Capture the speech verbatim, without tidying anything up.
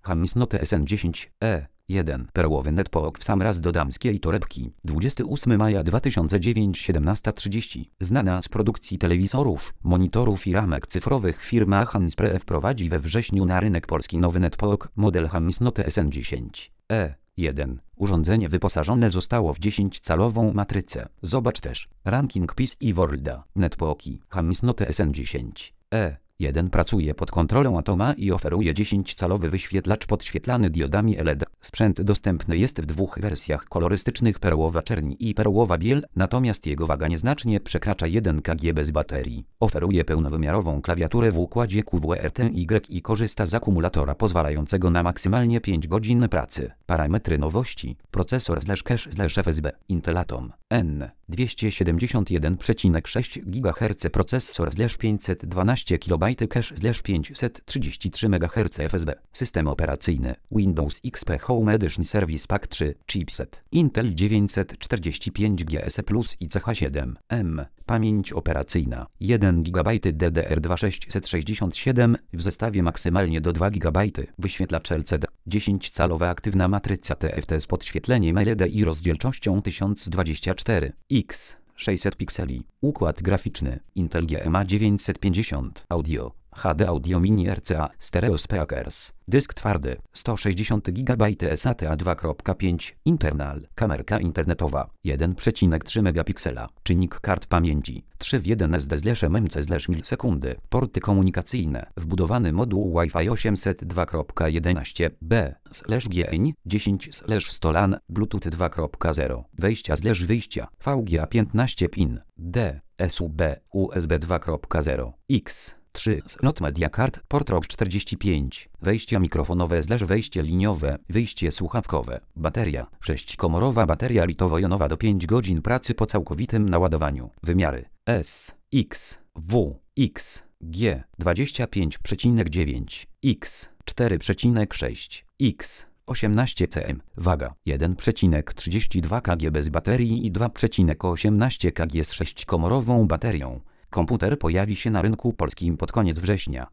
Hammis Note S N dziesięć E jeden. Perłowy netbook w sam raz do damskiej torebki. dwudziestego ósmego maja dwa tysiące dziewiątego, siedemnasta trzydzieści. Znana z produkcji telewizorów, monitorów i ramek cyfrowych firma Hammis P R wprowadzi we wrześniu na rynek polski nowy netbook, model Hammis Note S N dziesięć E jeden. Urządzenie wyposażone zostało w dziesięciocalową matrycę. Zobacz też ranking P C i Worlda. Netbooki Hammis Note S N dziesięć E jeden pracuje pod kontrolą Atoma i oferuje dziesięciocalowy wyświetlacz podświetlany diodami L E D. Sprzęt dostępny jest w dwóch wersjach kolorystycznych: perłowa czerń i perłowa biel, natomiast jego waga nieznacznie przekracza jeden kilogram bez baterii. Oferuje pełnowymiarową klawiaturę w układzie Q W E R T Y i korzysta z akumulatora pozwalającego na maksymalnie pięć godzin pracy. Parametry nowości: procesor slash cache slash F S B Intel Atom N dwieście siedemdziesiąt jeden przecinek sześć gigaherca, procesor slash pięćset dwanaście kilobajtów, cache slash pięćset trzydzieści trzy megaherce F S B. System operacyjny Windows X P Home Edition Service Pack trzy. Chipset Intel dziewięćset czterdzieści pięć G S Plus i C H siedem M. Pamięć operacyjna jeden gigabajt D D R dwa sześćset sześćdziesiąt siedem, w zestawie maksymalnie do dwa gigabajty. Wyświetlacz L C D dziesięciocalowa aktywna matryca T F T z podświetleniem L E D i rozdzielczością tysiąc dwadzieścia cztery piks sześćset pikseli. Układ graficzny Intel G M A dziewięćset pięćdziesiąt. Audio H D Audio Mini R C A Stereo Speakers. Dysk twardy sto sześćdziesiąt gigabajtów S A T A dwa przecinek pięć. Internal. Kamerka internetowa jeden przecinek trzy megapiksela. Czynnik kart pamięci trzy w jeden S D M M C milisekundy. Porty komunikacyjne. Wbudowany moduł Wi-Fi osiemset dwa przecinek jedenaście B G N dziesięć sto LAN Bluetooth dwa przecinek zero. Wejścia slash wyjścia V G A piętnaście pin D S U B U S B dwa przecinek zero X trzy slot media card port R O G czterdzieści pięć. Wejścia mikrofonowe slash wejście liniowe, wyjście słuchawkowe. Bateria sześciokomorowa bateria litowo-jonowa do pięć godzin pracy po całkowitym naładowaniu. Wymiary S X W X G dwadzieścia pięć przecinek dziewięć X cztery przecinek sześć X osiemnaście cm. Waga jeden przecinek trzydzieści dwa kilogramy bez baterii i dwa przecinek osiemnaście kilogramów z sześciokomorową baterią. Komputer pojawi się na rynku polskim pod koniec września.